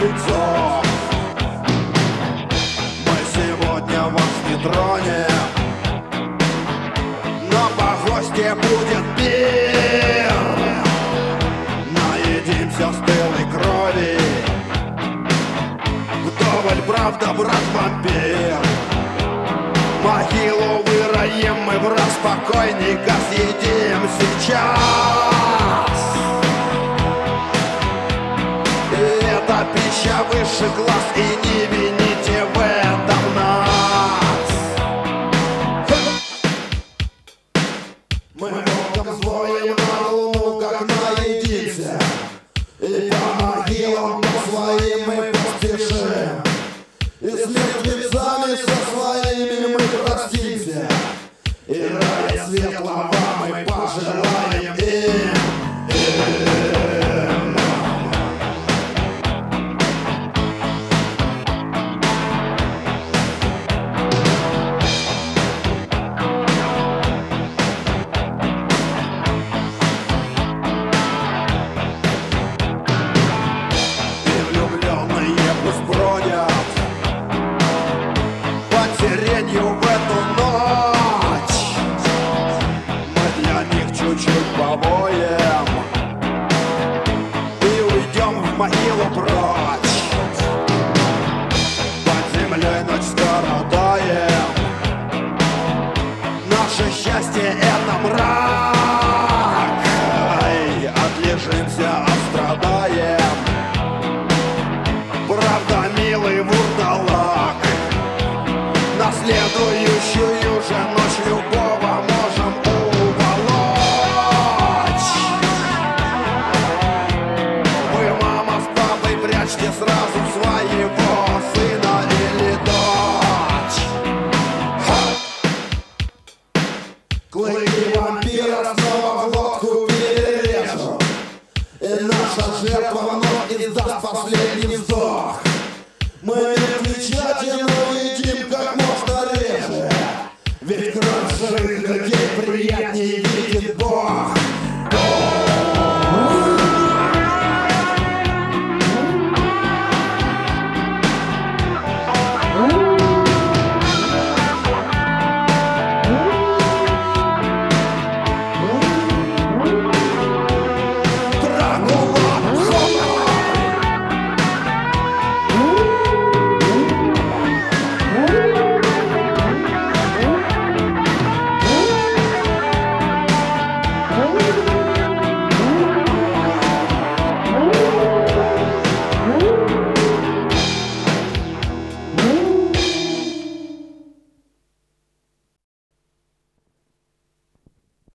лицо. Мы сегодня вас не тронем, но по гости будет пир. Наедимся стылой крови, вдоволь, правда, брат-вампир. Могилу выроем мы в раз, покойника съедим сейчас. И это пища высших класс, и не вините в этом нас. Мы волком взвоим на луну, как наедимся, и по могилам по своим мы поспешим. И с мертвецами со своими мы простимся, и рая светлого мы пожелаем им. И влюбленные пусть бродят сиренью в эту ночь. Мы для них чуть-чуть повоем и уйдем в могилу прочь. Под землей ночь страдает, наше счастье это мрак. Ай, отлежимся, отстрадаем, правда, милый вурдалак. На следующую же ночь любого можем уволочь. Вы, мама с папой, прячьте сразу своего сына или дочь. Ха! Клыки вампира снова глотку перережут, и наша жертва вновь издаст последний вздох. Мы мертвечатину едим как можно реже, ведь кровь живых людей приятнее